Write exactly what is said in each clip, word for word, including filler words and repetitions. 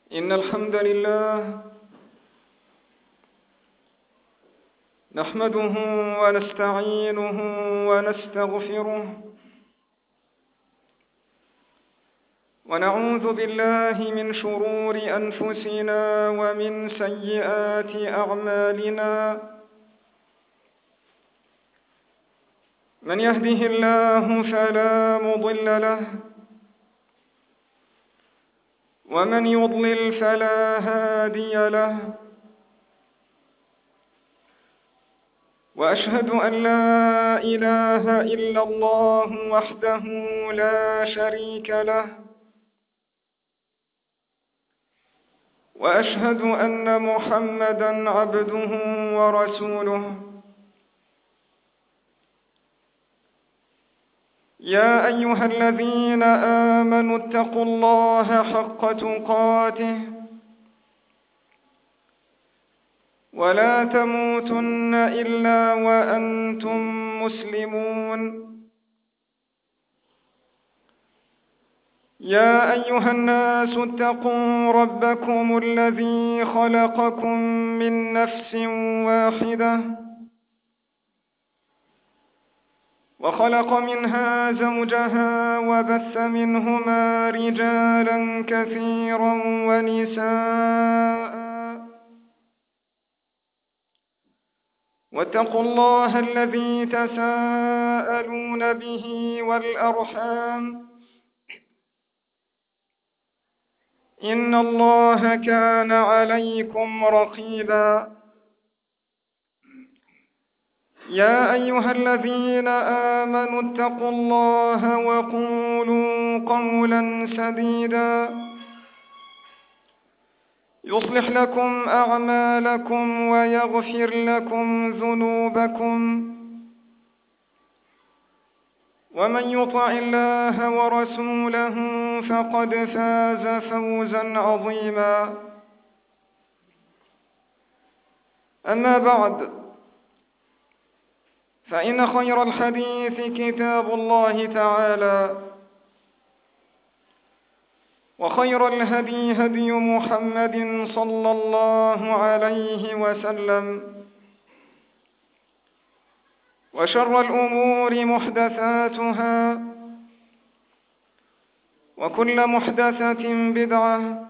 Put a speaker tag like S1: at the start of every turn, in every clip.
S1: إن الحمد لله نحمده ونستعينه ونستغفره ونعوذ بالله من شرور أنفسنا ومن سيئات أعمالنا. من يهده الله فلا مضل له ومن يضلل فلا هادي له، وأشهد أن لا إله إلا الله وحده لا شريك له، وأشهد أن محمدًا عبده ورسوله. يا أيها الذين آمنوا اتقوا الله حق تقاته ولا تموتن إلا وأنتم مسلمون. يا أيها الناس اتقوا ربكم الذي خلقكم من نفس واحدة وخلق منها زوجها وبث منهما رجالا كثيرا ونساء، واتقوا الله الذي تساءلون به والأرحام إن الله كان عليكم رقيبا. يا أيها الذين آمنوا اتقوا الله وقولوا قولا سديدا يصلح لكم أعمالكم ويغفر لكم ذنوبكم، ومن يطع الله ورسوله فقد فاز فوزا عظيما. أما بعد، فإن خير الحديث كتاب الله تعالى، وخير الهدي هدي محمد صلى الله عليه وسلم، وشر الأمور محدثاتها، وكل محدثة بدعة،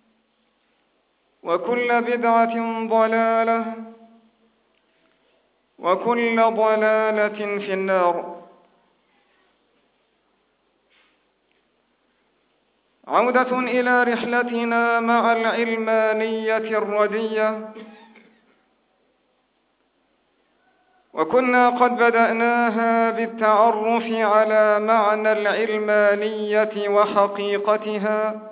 S1: وكل بدعة ضلالة، وكل ضلالة في النار. عودة إلى رحلتنا مع العلمانية الردية، وكنا قد بدأناها بالتعرف على معنى العلمانية وحقيقتها،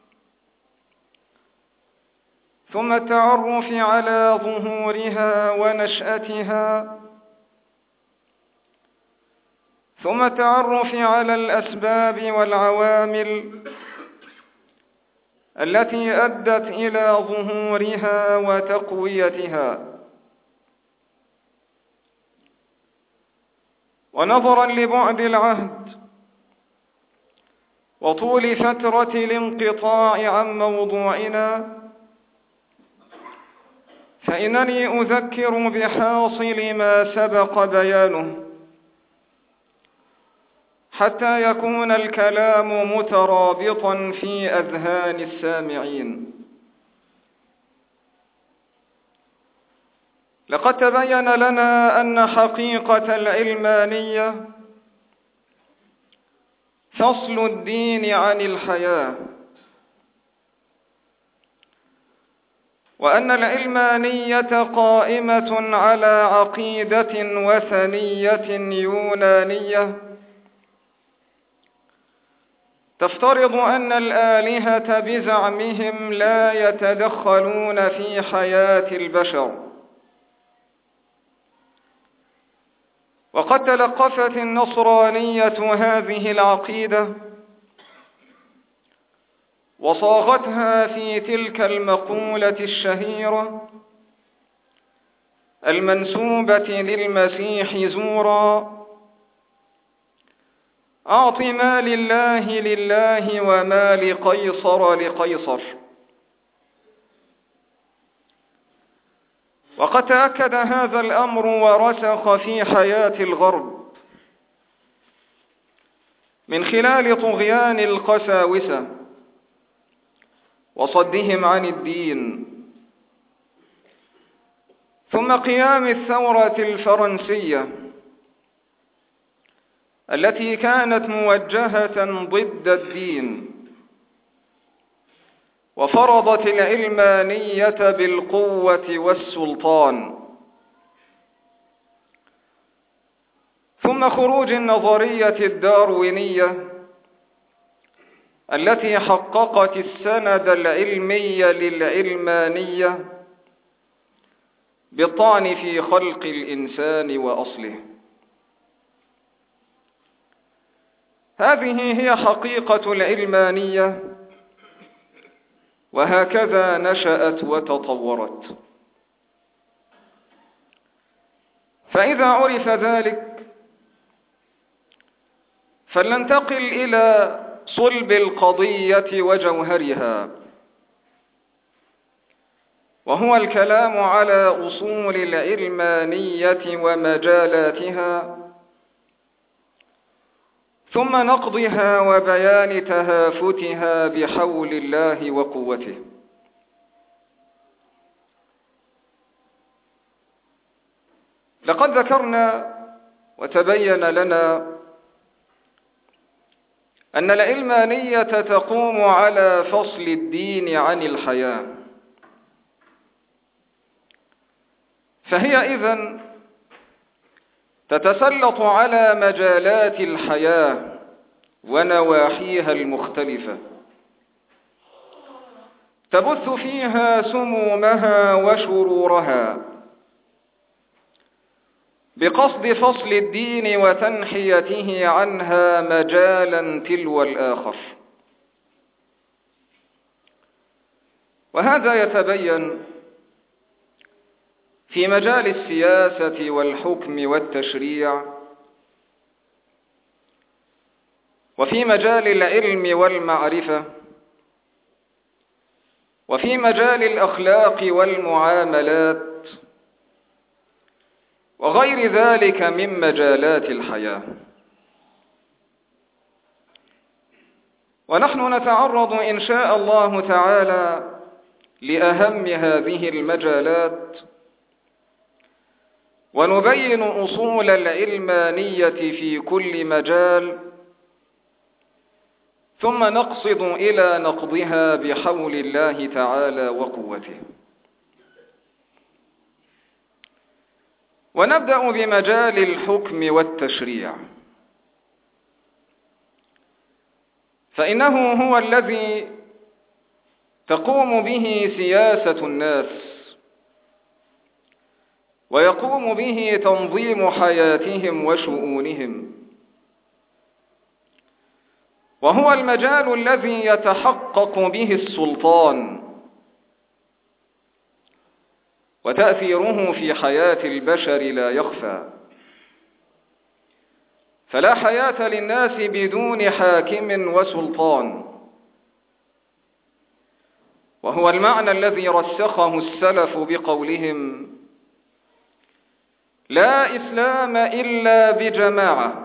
S1: ثم التعرف على ظهورها ونشأتها، ثم التعرف على الأسباب والعوامل التي أدت إلى ظهورها وتقويتها. ونظرا لبعد العهد وطول فترة الانقطاع عن موضوعنا، فإنني أذكر بحاصل ما سبق بيانه حتى يكون الكلام مترابطا في أذهان السامعين. لقد تبين لنا أن حقيقة العلمانية فصل الدين عن الحياة، وأن العلمانية قائمة على عقيدة وثنية يونانية تفترض أن الآلهة بزعمهم لا يتدخلون في حياة البشر. وقد تلقفت النصرانية هذه العقيدة وصاغتها في تلك المقولة الشهيرة المنسوبة للمسيح زورا: أعط ما لله لله وما لقيصر لقيصر. وقد تأكد هذا الأمر ورسخ في حياة الغرب من خلال طغيان القساوسة وصدهم عن الدين، ثم قيام الثورة الفرنسية التي كانت موجهة ضد الدين وفرضت العلمانية بالقوة والسلطان، ثم خروج النظرية الداروينية التي حققت السند العلمي للعلمانية بالطعن في خلق الإنسان وأصله. هذه هي حقيقة العلمانية، وهكذا نشأت وتطورت. فإذا عرف ذلك فلننتقل إلى صلب القضية وجوهرها، وهو الكلام على أصول العلمانية ومجالاتها، ثم نقضها وبيان تهافتها بحول الله وقوته. لقد ذكرنا وتبين لنا أن العلمانية تقوم على فصل الدين عن الحياة، فهي إذن تتسلط على مجالات الحياة ونواحيها المختلفة، تبث فيها سمومها وشرورها بقصد فصل الدين وتنحيته عنها مجالا تلو الآخر. وهذا يتبين في مجال السياسة والحكم والتشريع، وفي مجال العلم والمعرفة، وفي مجال الأخلاق والمعاملات، وغير ذلك من مجالات الحياة. ونحن نتعرض إن شاء الله تعالى لأهم هذه المجالات، ونبين أصول العلمانية في كل مجال، ثم نقصد إلى نقضها بحول الله تعالى وقوته. ونبدأ بمجال الحكم والتشريع، فإنه هو الذي تقوم به سياسة الناس، ويقوم به تنظيم حياتهم وشؤونهم، وهو المجال الذي يتحقق به السلطان وتأثيره في حياة البشر لا يخفى، فلا حياة للناس بدون حاكم وسلطان، وهو المعنى الذي رسخه السلف بقولهم: لا إسلام إلا بجماعة،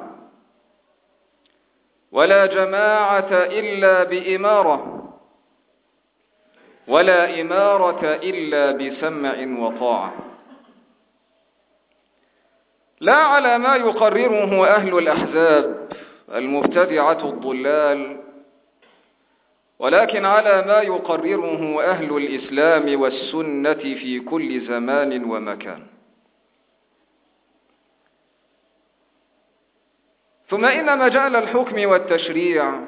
S1: ولا جماعة إلا بإمارة، ولا إمارة إلا بسمع وطاعة. لا على ما يقرره أهل الأحزاب المبتدعة الضلال، ولكن على ما يقرره أهل الإسلام والسنة في كل زمان ومكان. ثم إن مجال الحكم والتشريع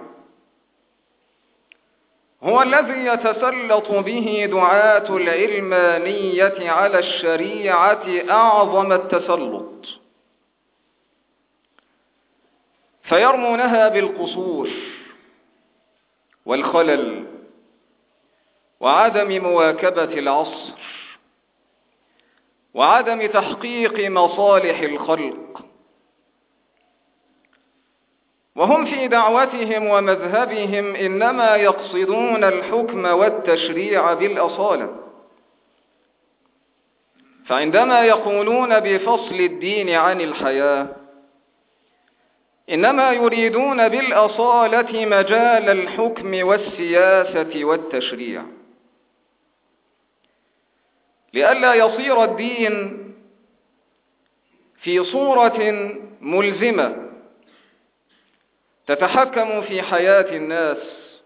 S1: هو الذي يتسلط به دعاة العلمانية على الشريعة أعظم التسلط، فيرمونها بالقصور والخلل وعدم مواكبة العصر وعدم تحقيق مصالح الخلق، وهم في دعوتهم ومذهبهم إنما يقصدون الحكم والتشريع بالأصالة،
S2: فعندما يقولون بفصل الدين عن الحياة إنما يريدون بالأصالة مجال الحكم والسياسة والتشريع، لئلا يصير الدين في صورة ملزمة تتحكم في حياة الناس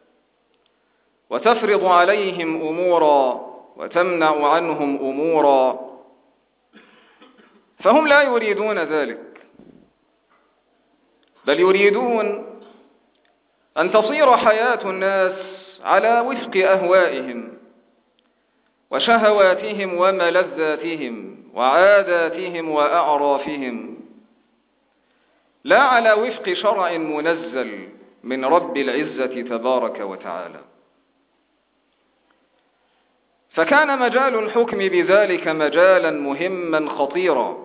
S2: وتفرض عليهم أمورا وتمنع عنهم أمورا، فهم لا يريدون ذلك، بل يريدون أن تصير حياة الناس على وفق أهوائهم وشهواتهم وملذاتهم وعاداتهم وأعرافهم، لا على وفق شرع منزل من رب العزة تبارك وتعالى. فكان مجال الحكم بذلك مجالا مهما خطيرا،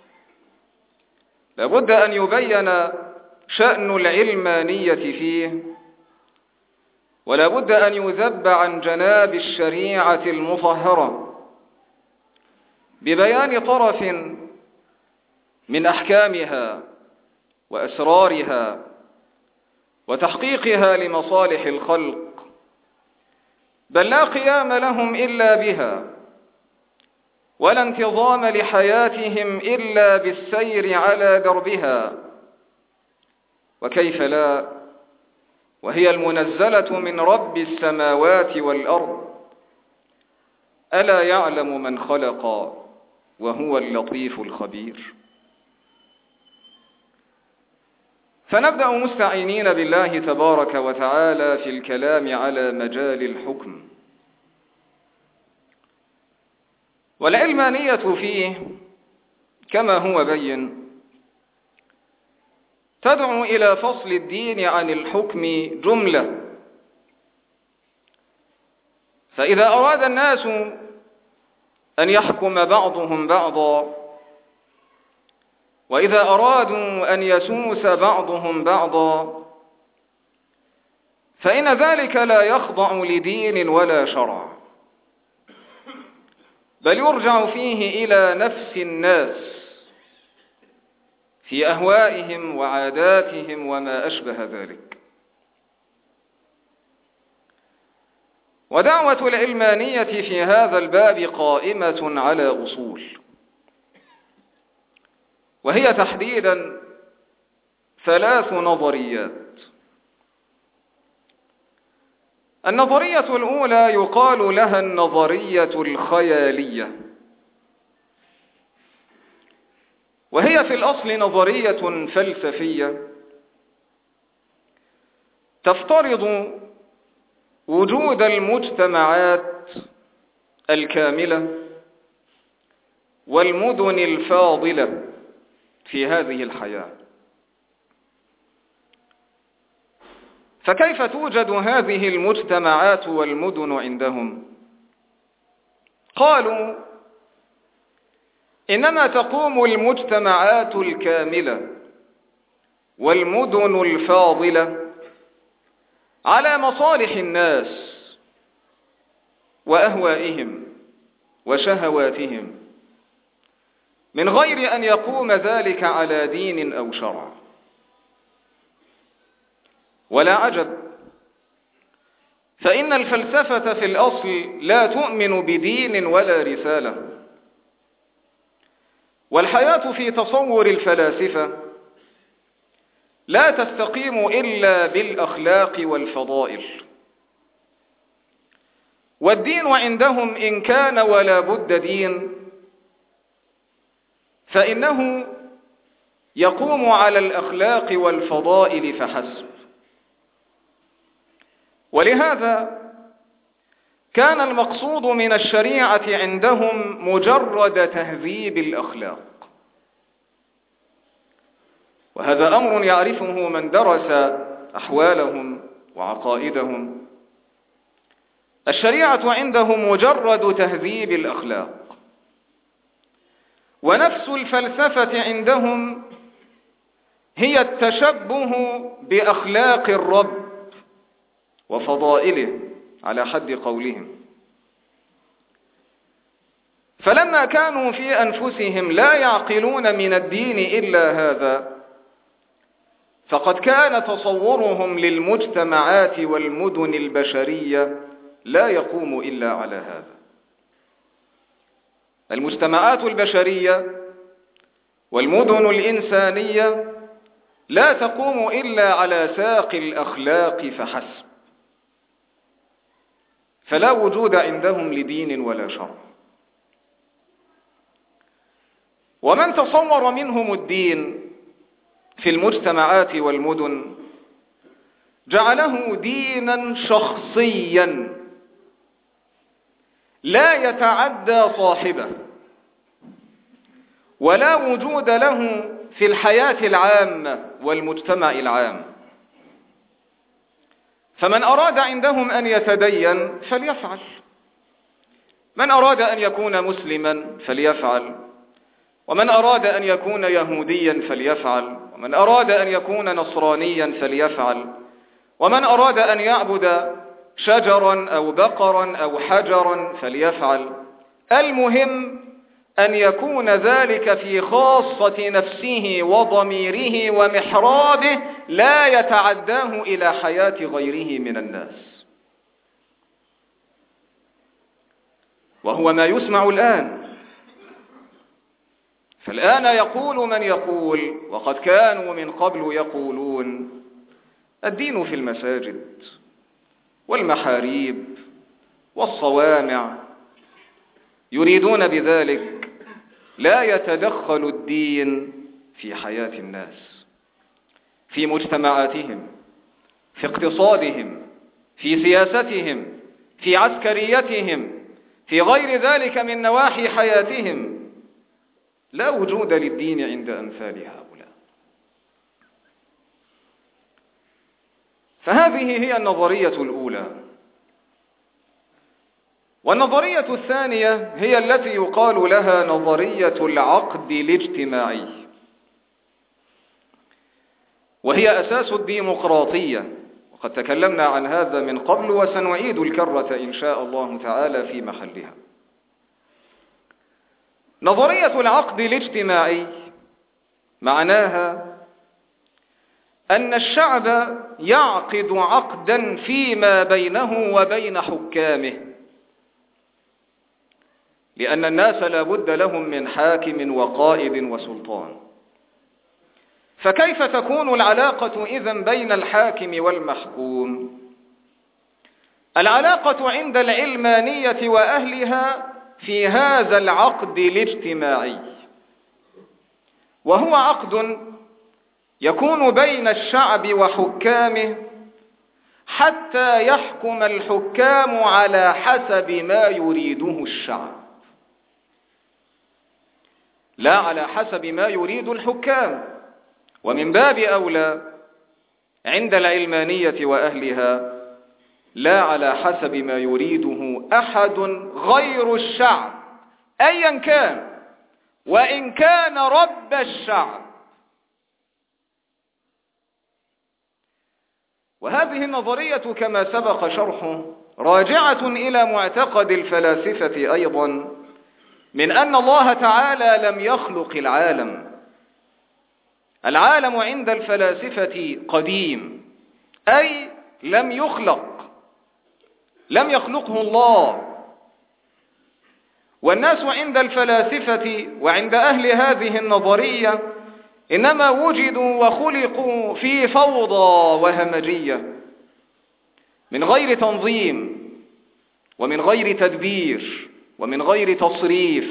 S2: لابد أن يبين شأن العلمانية فيه، ولا بد أن يذب عن جناب الشريعة المطهرة ببيان طرف من أحكامها وأسرارها وتحقيقها لمصالح الخلق، بل لا قيام لهم إلا بها، ولا انتظام لحياتهم إلا بالسير على دربها، وكيف لا وهي المنزلة من رب السماوات والأرض، ألا يعلم من خلق وهو اللطيف الخبير. فنبدأ مستعينين بالله تبارك وتعالى في الكلام على مجال الحكم، والعلمانية فيه كما هو بين تدعو إلى فصل الدين عن الحكم جملة. فإذا أراد الناس أن يحكم بعضهم بعضا، وإذا أرادوا أن يسوس بعضهم بعضا، فإن ذلك لا يخضع لدين ولا شرع، بل يرجع فيه إلى نفس الناس في أهوائهم وعاداتهم وما أشبه ذلك. ودعوة العلمانية في هذا الباب قائمة على أصول، وهي تحديدا ثلاث نظريات. النظرية الأولى يقال لها النظرية الخيالية، وهي في الأصل نظرية فلسفية تفترض وجود المجتمعات الكاملة والمدن الفاضلة في هذه الحياة. فكيف توجد هذه المجتمعات والمدن عندهم؟ قالوا إنما تقوم المجتمعات الكاملة والمدن الفاضلة على مصالح الناس وأهوائهم وشهواتهم، من غير أن يقوم ذلك على دين أو شرع. ولا عجب، فإن الفلسفة في الأصل لا تؤمن بدين ولا رسالة، والحياة في تصور الفلاسفة لا تستقيم إلا بالأخلاق والفضائل. والدين عندهم إن كان ولا بد دين فإنه يقوم على الأخلاق والفضائل فحسب. ولهذا كان المقصود من الشريعة عندهم مجرد تهذيب الأخلاق، وهذا أمر يعرفه من درس أحوالهم وعقائدهم. الشريعة عندهم مجرد تهذيب الأخلاق، ونفس الفلسفة عندهم هي التشبه بأخلاق الرب وفضائله على حد قولهم. فلما كانوا في أنفسهم لا يعقلون من الدين إلا هذا، فقد كان تصورهم للمجتمعات والمدن البشرية لا يقوم إلا على هذا. المجتمعات البشرية والمدن الإنسانية لا تقوم إلا على ساق الأخلاق فحسب، فلا وجود عندهم لدين ولا شرع. ومن تصور منهم الدين في المجتمعات والمدن جعله دينا شخصيا لا يتعدى صاحبه، ولا وجود له في الحياة العامة والمجتمع العام. فمن أراد عندهم أن يتدين فليفعل، من أراد أن يكون مسلما فليفعل، ومن أراد أن يكون يهوديا فليفعل، ومن أراد أن يكون نصرانيا فليفعل، ومن أراد أن يعبد شجرا أو بقرا أو حجرا فليفعل. المهم أن يكون ذلك في خاصة نفسه وضميره ومحرابه، لا يتعداه إلى حياة غيره من الناس. وهو ما يسمع الآن. فالآن يقول من يقول، وقد كانوا من قبل يقولون: الدين في المساجد والمحاريب والصوامع. يريدون بذلك لا يتدخل الدين في حياة الناس، في مجتمعاتهم، في اقتصادهم، في سياستهم، في عسكريتهم، في غير ذلك من نواحي حياتهم. لا وجود للدين عند أمثال هؤلاء. فهذه هي النظرية الأولى. والنظرية الثانية هي التي يقال لها نظرية العقد الاجتماعي، وهي أساس الديمقراطية، وقد تكلمنا عن هذا من قبل وسنعيد الكرة إن شاء الله تعالى في محلها. نظرية العقد الاجتماعي معناها أن الشعب يعقد عقدا فيما بينه وبين حكامه، لأن الناس لا بد لهم من حاكم وقائد وسلطان. فكيف تكون العلاقة إذن بين الحاكم والمحكوم؟ العلاقة عند العلمانية وأهلها في هذا العقد الاجتماعي، وهو عقد يكون بين الشعب وحكامه حتى يحكم الحكام على حسب ما يريده الشعب، لا على حسب ما يريد الحكام. ومن باب أولى عند العلمانية وأهلها لا على حسب ما يريده أحد غير الشعب أيا كان، وإن كان رب الشعب. وهذه النظرية كما سبق شرحه راجعة إلى معتقد الفلاسفة أيضا، من أن الله تعالى لم يخلق العالم. العالم عند الفلاسفة قديم، أي لم يخلق، لم يخلقه الله. والناس عند الفلاسفة وعند أهل هذه النظرية إنما وجدوا وخلقوا في فوضى وهمجية، من غير تنظيم ومن غير تدبير ومن غير تصريف.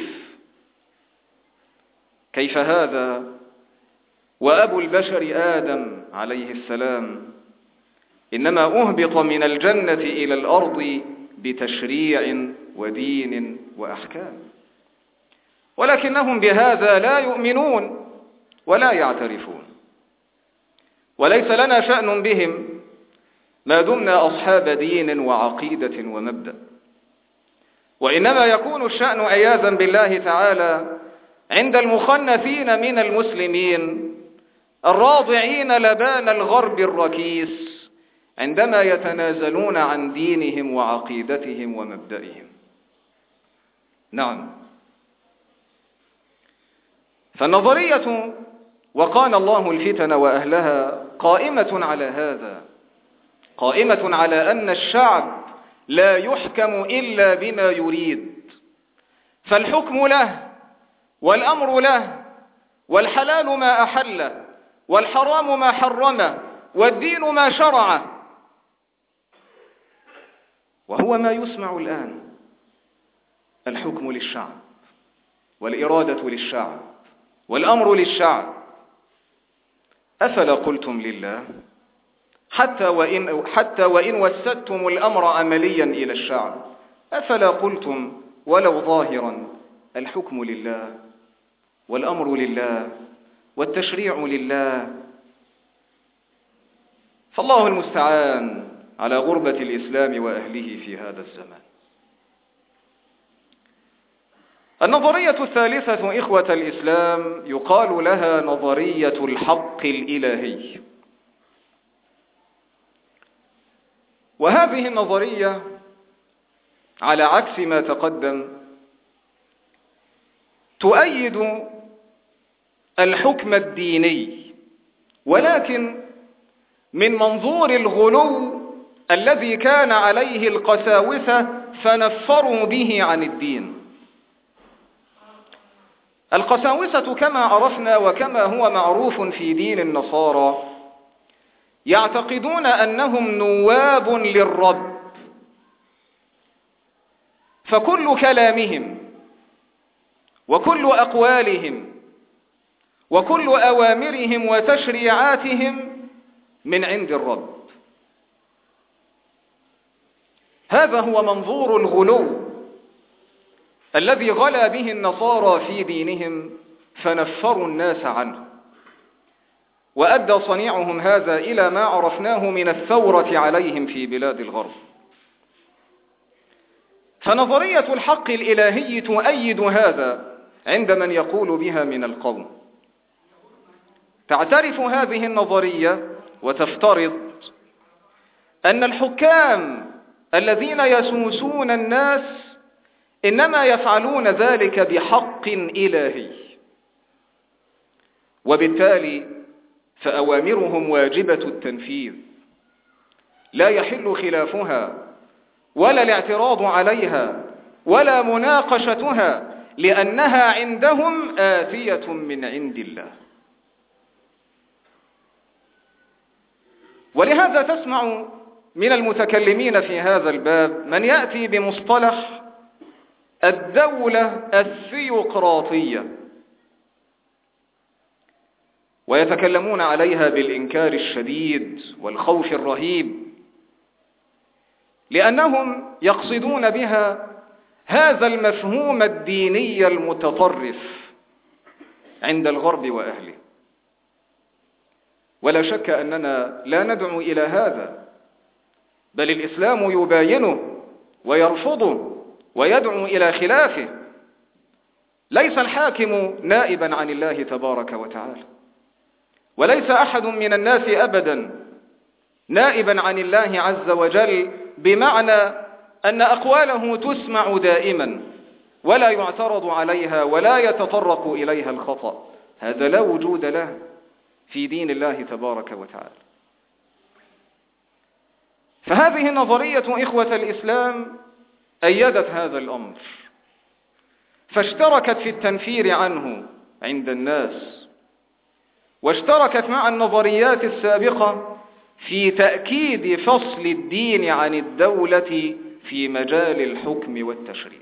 S2: كيف هذا وأبو البشر آدم عليه السلام إنما أهبط من الجنة إلى الأرض بتشريع ودين وأحكام، ولكنهم بهذا لا يؤمنون ولا يعترفون، وليس لنا شأن بهم ما دمنا أصحاب دين وعقيدة ومبدأ. وإنما يكون الشأن عياذا بالله تعالى عند المخنثين من المسلمين الراضعين لبان الغرب الركيس، عندما يتنازلون عن دينهم وعقيدتهم ومبدئهم. نعم، فالنظرية وقان الله الفتن وأهلها قائمة على هذا، قائمة على أن الشعب لا يحكم إلا بما يريد، فالحكم له والأمر له، والحلال ما أحله والحرام ما حرمه والدين ما شرعه. وهو ما يسمع الآن، الحكم للشعب والإرادة للشعب والأمر للشعب. أفلا قلتم لله حتى وإن, حتى وإن وسدتم الأمر عمليا إلى الشعب، أفلا قلتم ولو ظاهرا الحكم لله والأمر لله والتشريع لله؟ فالله المستعان على غربة الإسلام وأهله في هذا الزمان. النظرية الثالثة إخوة الإسلام يقال لها نظرية الحق الإلهي. وهذه النظرية على عكس ما تقدم تؤيد الحكم الديني، ولكن من منظور الغلو الذي كان عليه القساوسة فنفروا به عن الدين. القساوسة كما عرفنا وكما هو معروف في دين النصارى يعتقدون أنهم نواب للرب، فكل كلامهم وكل أقوالهم وكل أوامرهم وتشريعاتهم من عند الرب. هذا هو منظور الغلو الذي غلا به النصارى في دينهم فنفروا الناس عنه، وأدى صنيعهم هذا إلى ما عرفناه من الثورة عليهم في بلاد الغرب. فنظرية الحق الإلهي تؤيد هذا عند من يقول بها من القوم. تعترف هذه النظرية وتفترض أن الحكام الذين يسوسون الناس إنما يفعلون ذلك بحق إلهي، وبالتالي فأوامرهم واجبة التنفيذ لا يحل خلافها ولا الاعتراض عليها ولا مناقشتها، لأنها عندهم آتية من عند الله. ولهذا تسمع من المتكلمين في هذا الباب من يأتي بمصطلح الدولة الثيوقراطية، ويتكلمون عليها بالإنكار الشديد والخوف الرهيب، لأنهم يقصدون بها هذا المفهوم الديني المتطرف عند الغرب وأهله. ولا شك أننا لا ندعو إلى هذا، بل الإسلام يباينه ويرفضه ويدعو إلى خلافه. ليس الحاكم نائبا عن الله تبارك وتعالى، وليس أحد من الناس أبدا نائبا عن الله عز وجل، بمعنى أن أقواله تسمع دائما ولا يعترض عليها ولا يتطرق إليها الخطأ. هذا لا وجود له في دين الله تبارك وتعالى. فهذه النظرية إخوة الإسلام أيدت هذا الأمر، فاشتركت في التنفير عنه عند الناس، واشتركت مع النظريات السابقة في تأكيد فصل الدين عن الدولة في مجال الحكم والتشريع.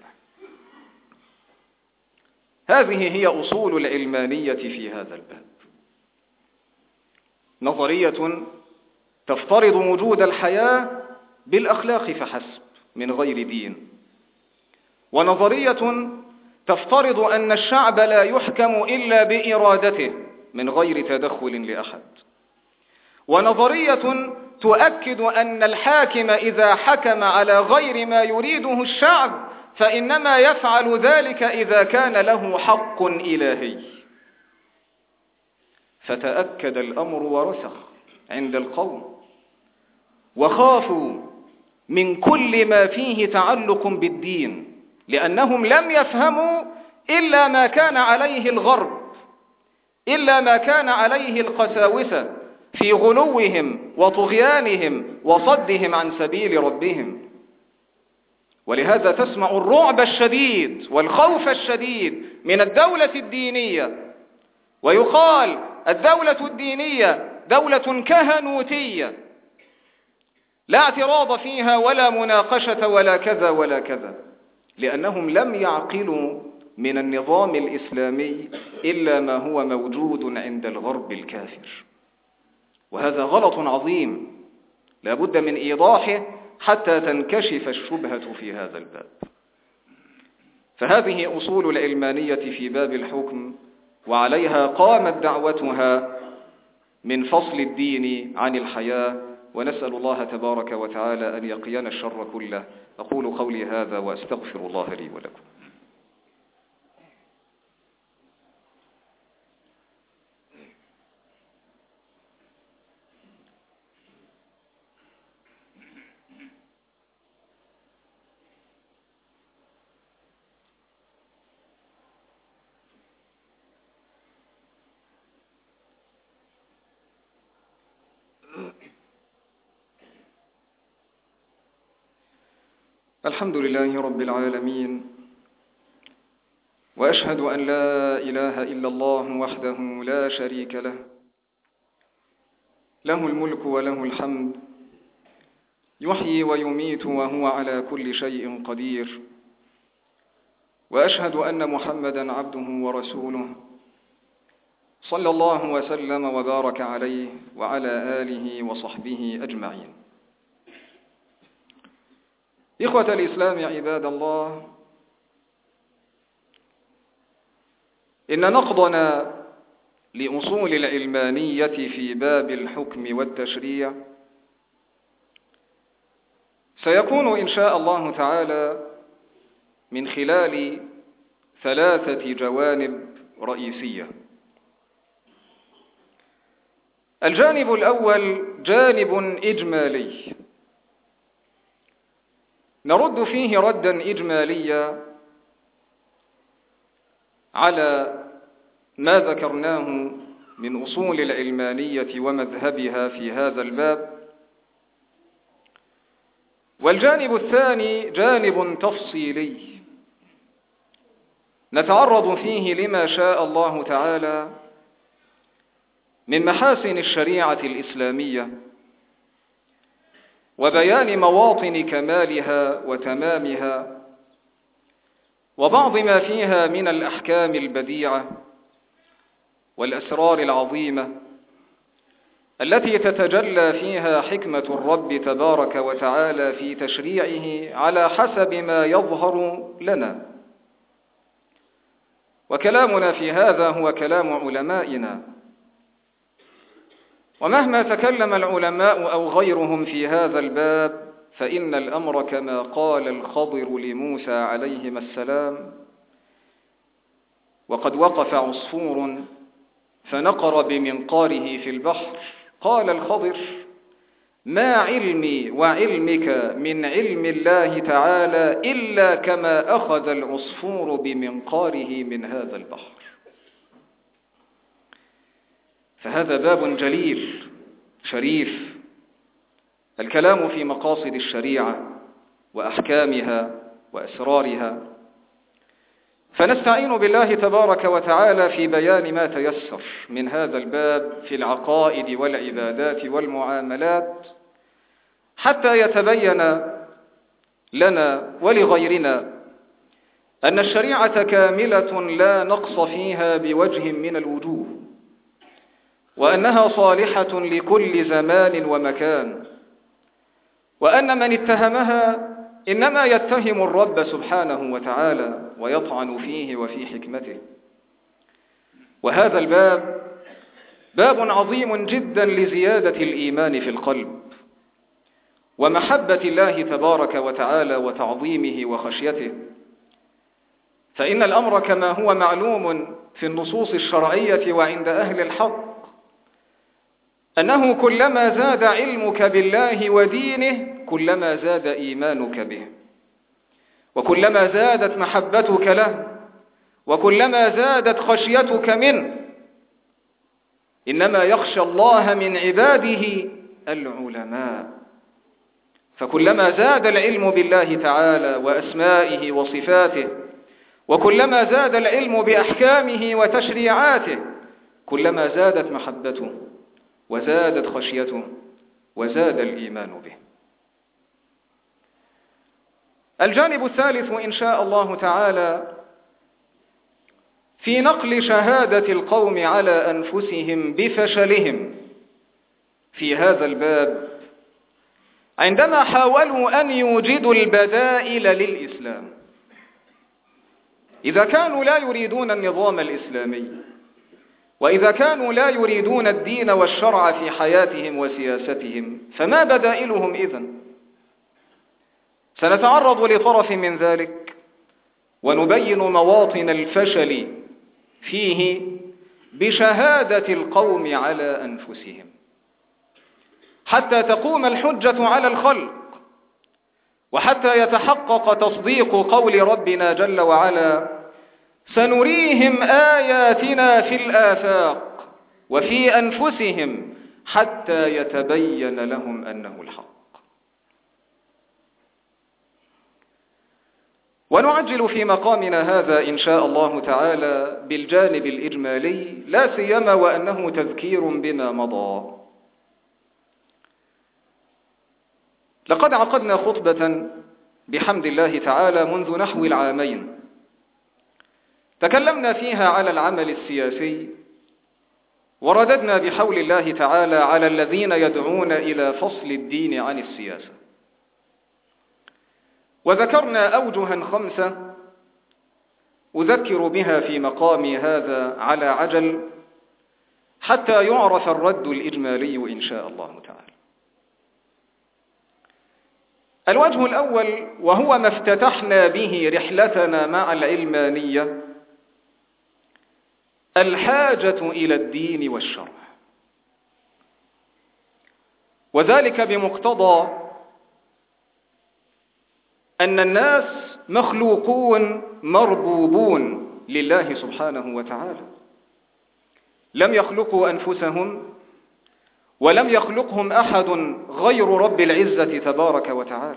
S2: هذه هي أصول العلمانية في هذا الباب. نظرية تفترض وجود الحياة بالأخلاق فحسب من غير دين، ونظرية تفترض أن الشعب لا يحكم إلا بإرادته من غير تدخل لأحد، ونظرية تؤكد أن الحاكم إذا حكم على غير ما يريده الشعب فإنما يفعل ذلك إذا كان له حق إلهي. فتأكد الأمر ورسخ عند القوم، وخافوا من كل ما فيه تعلق بالدين، لأنهم لم يفهموا إلا ما كان عليه الغرب إلا ما كان عليه القساوسة في غلوهم وطغيانهم وصدهم عن سبيل ربهم. ولهذا تسمع الرعب الشديد والخوف الشديد من الدولة الدينية، ويقال الدولة الدينية دولة كهنوتية لا اعتراض فيها ولا مناقشة ولا كذا ولا كذا، لأنهم لم يعقلوا من النظام الإسلامي إلا ما هو موجود عند الغرب الكافر. وهذا غلط عظيم لا بد من إيضاحه حتى تنكشف الشبهة في هذا الباب. فهذه أصول العلمانية في باب الحكم، وعليها قامت دعوتها من فصل الدين عن الحياة، ونسأل الله تبارك وتعالى أن يقينا الشر كله. أقول قولي هذا وأستغفر الله لي ولكم. الحمد لله رب العالمين، وأشهد أن لا إله إلا الله وحده لا شريك له، له الملك وله الحمد، يحيي ويميت وهو على كل شيء قدير. وأشهد أن محمدًا عبده ورسوله صلى الله وسلم وبارك عليه وعلى آله وصحبه أجمعين. إخوة الإسلام عباد الله، إن نقضنا لأصول العلمانية في باب الحكم والتشريع سيكون إن شاء الله تعالى من خلال ثلاثة جوانب رئيسية. الجانب الأول جانب إجمالي، نرد فيه ردا إجماليا على ما ذكرناه من أصول العلمانية ومذهبها في هذا الباب. والجانب الثاني جانب تفصيلي نتعرض فيه لما شاء الله تعالى من محاسن الشريعة الإسلامية وبيان مواطن كمالها وتمامها وبعض ما فيها من الأحكام البديعة والأسرار العظيمة التي تتجلى فيها حكمة الرب تبارك وتعالى في تشريعه على حسب ما يظهر لنا. وكلامنا في هذا هو كلام علمائنا، ومهما تكلم العلماء أو غيرهم في هذا الباب فإن الأمر كما قال الخضر لموسى عليهما السلام: وقد وقف عصفور فنقر بمنقاره في البحر، قال الخضر: ما علمي وعلمك من علم الله تعالى إلا كما أخذ العصفور بمنقاره من هذا البحر. فهذا باب جليل شريف، الكلام في مقاصد الشريعة وأحكامها وأسرارها، فنستعين بالله تبارك وتعالى في بيان ما تيسر من هذا الباب في العقائد والعبادات والمعاملات حتى يتبين لنا ولغيرنا أن الشريعة كاملة لا نقص فيها بوجه من الوجوه، وأنها صالحة لكل زمان ومكان، وأن من اتهمها إنما يتهم الرب سبحانه وتعالى ويطعن فيه وفي حكمته. وهذا الباب باب عظيم جدا لزيادة الإيمان في القلب ومحبة الله تبارك وتعالى وتعظيمه وخشيته. فإن الأمر كما هو معلوم في النصوص الشرعية وعند أهل الحق أنه كلما زاد علمك بالله ودينه كلما زاد إيمانك به، وكلما زادت محبتك له، وكلما زادت خشيتك منه، إنما يخشى الله من عباده العلماء. فكلما زاد العلم بالله تعالى وأسمائه وصفاته، وكلما زاد العلم بأحكامه وتشريعاته، كلما زادت محبته وزادت خشيته وزاد الإيمان به. الجانب الثالث إن شاء الله تعالى في نقل شهادة القوم على أنفسهم بفشلهم في هذا الباب، عندما حاولوا أن يوجدوا البدائل للإسلام. إذا كانوا لا يريدون النظام الإسلامي، وإذا كانوا لا يريدون الدين والشرع في حياتهم وسياستهم، فما بدائلهم إذن؟ سنتعرض لطرف من ذلك ونبين مواطن الفشل فيه بشهادة القوم على أنفسهم، حتى تقوم الحجة على الخلق، وحتى يتحقق تصديق قول ربنا جل وعلا: سنريهم آياتنا في الآفاق وفي أنفسهم حتى يتبين لهم أنه الحق. ونعجل في مقامنا هذا إن شاء الله تعالى بالجانب الإجمالي، لا سيما وأنه تذكير بما مضى. لقد عقدنا خطبة بحمد الله تعالى منذ نحو العامين، تكلمنا فيها على العمل السياسي، ورددنا بحول الله تعالى على الذين يدعون إلى فصل الدين عن السياسة، وذكرنا أوجها خمسة أذكر بها في مقامي هذا على عجل حتى يعرف الرد الإجمالي إن شاء الله تعالى. الوجه الأول، وهو ما افتتحنا به رحلتنا مع العلمانية، الحاجة إلى الدين والشرع، وذلك بمقتضى أن الناس مخلوقون مربوبون لله سبحانه وتعالى، لم يخلقوا أنفسهم ولم يخلقهم أحد غير رب العزة تبارك وتعالى،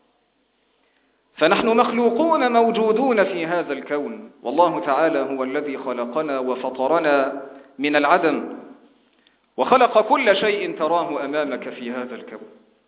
S2: فنحن مخلوقون موجودون في هذا الكون، والله تعالى هو الذي خلقنا وفطرنا من العدم، وخلق كل شيء تراه أمامك في هذا الكون.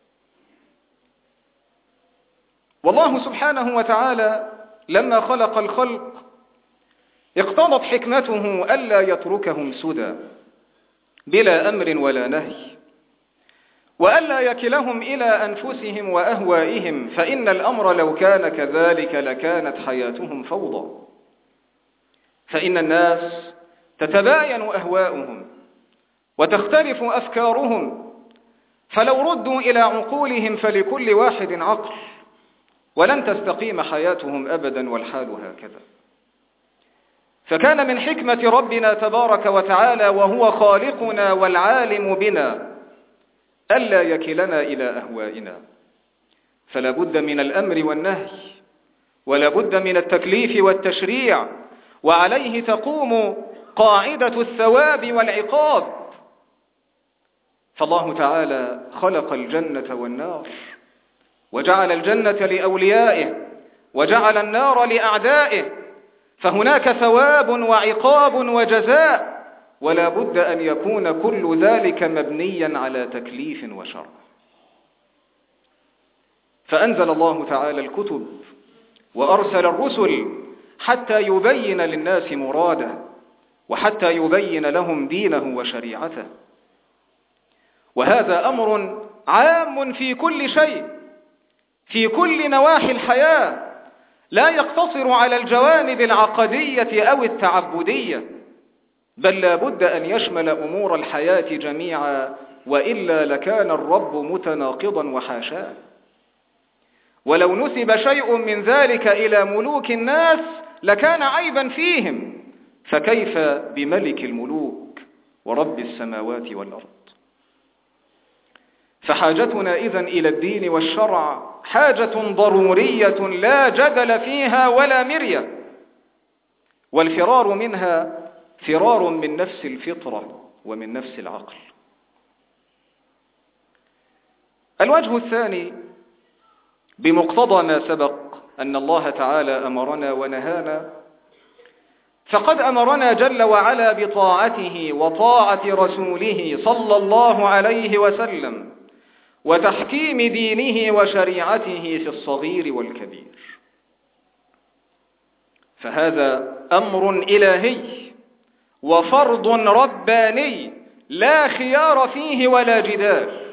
S2: والله سبحانه وتعالى لما خلق الخلق اقتضت حكمته ألا يتركهم سدى بلا أمر ولا نهي، وألا يكلهم إلى أنفسهم وأهوائهم، فإن الأمر لو كان كذلك لكانت حياتهم فوضى. فإن الناس تتباين أهواؤهم وتختلف أفكارهم، فلو ردوا إلى عقولهم فلكل واحد عقل، ولن تستقيم حياتهم أبدا، والحال هكذا. فكان من حكمة ربنا تبارك وتعالى وهو خالقنا والعالم بنا ألا يكلنا إلى أهوائنا، فلا بد من الأمر والنهي، ولا بد من التكليف والتشريع، وعليه تقوم قاعدة الثواب والعقاب. فالله تعالى خلق الجنة والنار، وجعل الجنة لأوليائه وجعل النار لأعدائه، فهناك ثواب وعقاب وجزاء، ولا بد أن يكون كل ذلك مبنيا على تكليف وشرع. فأنزل الله تعالى الكتب وأرسل الرسل حتى يبين للناس مراده، وحتى يبين لهم دينه وشريعته، وهذا أمر عام في كل شيء، في كل نواحي الحياة، لا يقتصر على الجوانب العقدية أو التعبدية، بل لا بد أن يشمل أمور الحياة جميعا، وإلا لكان الرب متناقضا وحاشاه. ولو نسب شيء من ذلك إلى ملوك الناس لكان عيبا فيهم، فكيف بملك الملوك ورب السماوات والأرض؟ فحاجتنا إذن إلى الدين والشرع حاجة ضرورية لا جدل فيها ولا مرية، والفرار منها فرار من نفس الفطرة ومن نفس العقل. الوجه الثاني بمقتضى ما سبق أن الله تعالى أمرنا ونهانا، فقد أمرنا جل وعلا بطاعته وطاعة رسوله صلى الله عليه وسلم وتحكيم دينه وشريعته في الصغير والكبير، فهذا أمر إلهي وفرض رباني لا خيار فيه ولا جدال.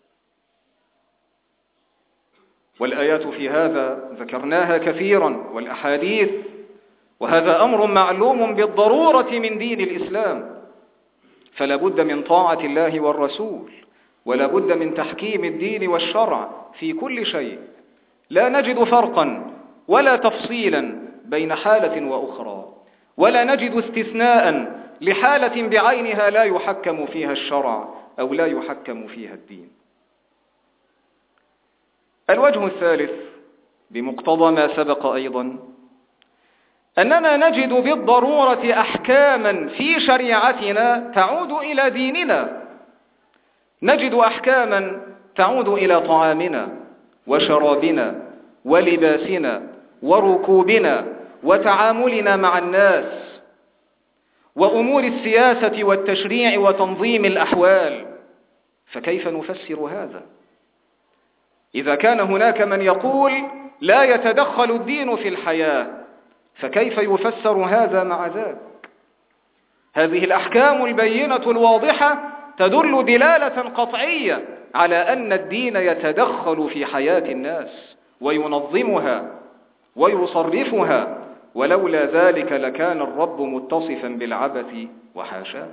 S2: والآيات في هذا ذكرناها كثيرا والأحاديث، وهذا أمر معلوم بالضرورة من دين الإسلام، فلا بد من طاعة الله والرسول، ولا بد من تحكيم الدين والشرع في كل شيء، لا نجد فرقا ولا تفصيلا بين حالة وأخرى، ولا نجد استثناء لحالة بعينها لا يحكم فيها الشرع أو لا يحكم فيها الدين. الوجه الثالث بمقتضى ما سبق أيضا أننا نجد بالضرورة أحكاما في شريعتنا تعود إلى ديننا، نجد أحكاما تعود إلى طعامنا وشرابنا ولباسنا وركوبنا وتعاملنا مع الناس وأمور السياسة والتشريع وتنظيم الأحوال. فكيف نفسر هذا إذا كان هناك من يقول لا يتدخل الدين في الحياة؟ فكيف يفسر هذا مع ذاك؟ هذه الأحكام البينة الواضحة تدل دلالة قطعية على أن الدين يتدخل في حياة الناس وينظمها ويصرفها، ولولا ذلك لكان الرب متصفا بالعبث وحاشاه.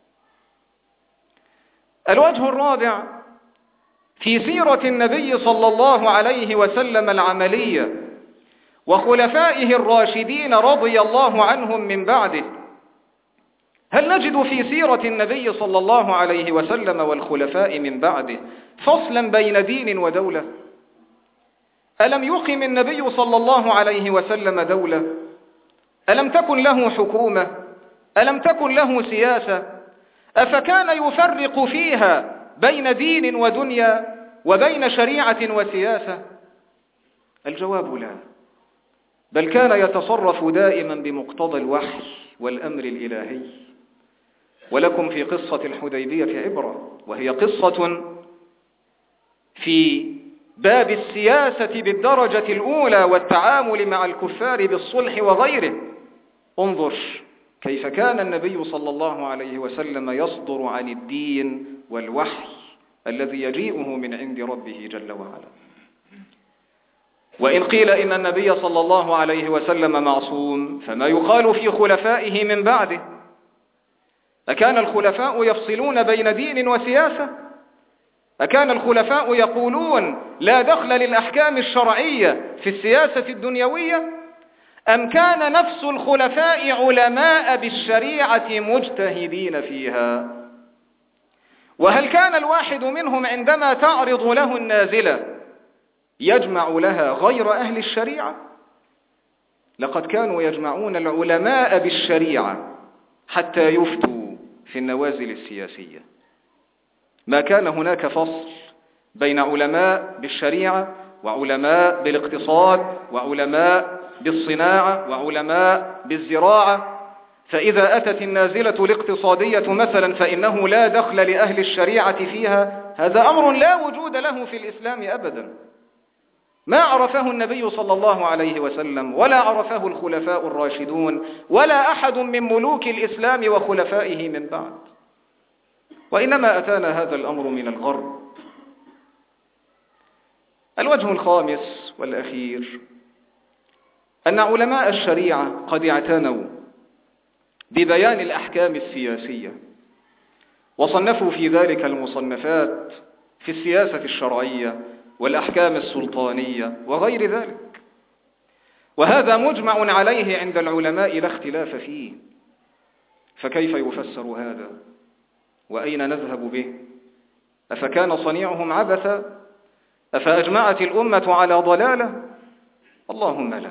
S2: الوجه الرابع في سيرة النبي صلى الله عليه وسلم العملية وخلفائه الراشدين رضي الله عنهم من بعده. هل نجد في سيرة النبي صلى الله عليه وسلم والخلفاء من بعده فصلا بين دين ودولة؟ ألم يقم النبي صلى الله عليه وسلم دولة؟ ألم تكن له حكومة؟ ألم تكن له سياسة؟ أفكان يفرق فيها بين دين ودنيا وبين شريعة وسياسة؟ الجواب لا، بل كان يتصرف دائما بمقتضى الوحي والأمر الإلهي. ولكم في قصة الحديبية عبرة، وهي قصة في باب السياسة بالدرجة الأولى والتعامل مع الكفار بالصلح وغيره. انظر كيف كان النبي صلى الله عليه وسلم يصدر عن الدين والوحي الذي يجيئه من عند ربه جل وعلا. وإن قيل إن النبي صلى الله عليه وسلم معصوم، فما يقال في خلفائه من بعده؟ أكان الخلفاء يفصلون بين دين وسياسة؟ أكان الخلفاء يقولون لا دخل للأحكام الشرعية في السياسة الدنيوية؟ أم كان نفس الخلفاء علماء بالشريعة مجتهدين فيها؟ وهل كان الواحد منهم عندما تعرض له النازلة يجمع لها غير أهل الشريعة؟ لقد كانوا يجمعون العلماء بالشريعة حتى يفتوا في النوازل السياسية. ما كان هناك فصل بين علماء بالشريعة وعلماء بالاقتصاد وعلماء بالصناعة وعلماء بالزراعة. فإذا أتت النازلة الاقتصادية مثلا فإنه لا دخل لأهل الشريعة فيها. هذا أمر لا وجود له في الإسلام أبدا، ما عرفه النبي صلى الله عليه وسلم ولا عرفه الخلفاء الراشدون ولا أحد من ملوك الإسلام وخلفائه من بعد، وإنما أتانا هذا الأمر من الغرب. الوجه الخامس والأخير أن علماء الشريعة قد اعتنوا ببيان الأحكام السياسية، وصنفوا في ذلك المصنفات في السياسة الشرعية والأحكام السلطانية وغير ذلك، وهذا مجمع عليه عند العلماء لا اختلاف فيه. فكيف يفسر هذا؟ وأين نذهب به؟ أفكان صنيعهم عبثا؟ أفأجمعت الأمة على ضلالة؟ اللهم لا.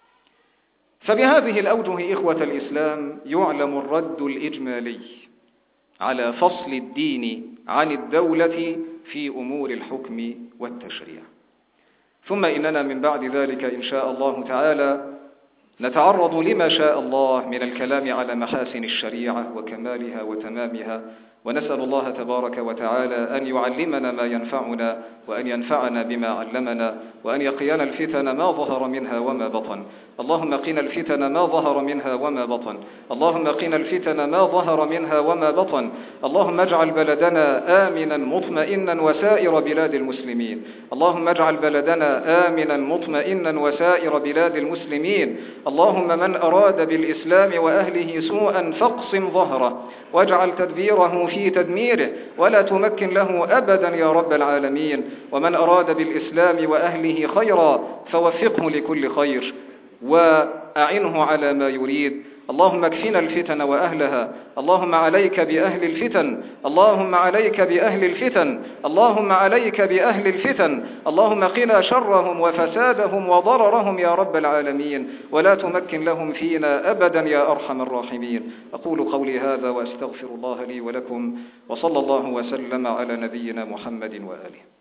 S2: فبهذه الأوجه إخوة الإسلام يعلم الرد الإجمالي على فصل الدين عن الدولة في أمور الحكم والتشريع. ثم إننا من بعد ذلك إن شاء الله تعالى نتعرض لما شاء الله من الكلام على محاسن الشريعة وكمالها وتمامها، ونسأل الله تبارك وتعالى أن يعلمنا ما ينفعنا وأن ينفعنا بما علمنا، وأن يقينا الفتن ما ظهر منها وما بطن. اللهم قنا الفتن ما ظهر منها وما بطن، اللهم قنا الفتن ما ظهر منها وما بطن. اللهم اجعل بلدنا آمنا مطمئنا وسائر بلاد المسلمين، اللهم اجعل بلدنا آمنا مطمئنا وسائر بلاد المسلمين. اللهم من أراد بالإسلام وأهله سوءا فاقسم ظهره واجعل تدبيره في تدميره ولا تمكن له أبدا يا رب العالمين. ومن أراد بالإسلام وأهله خيرا فوفقه لكل خير وأعنه على ما يريد. اللهم اكفنا الفتن وأهلها، اللهم عليك بأهل الفتن، اللهم عليك بأهل الفتن، اللهم عليك بأهل الفتن، اللهم قنا شرهم وفسادهم وضررهم يا رب العالمين، ولا تمكن لهم فينا أبدا يا أرحم الراحمين. أقول قولي هذا وأستغفر الله لي ولكم، وصلى الله وسلم على نبينا محمد وآله.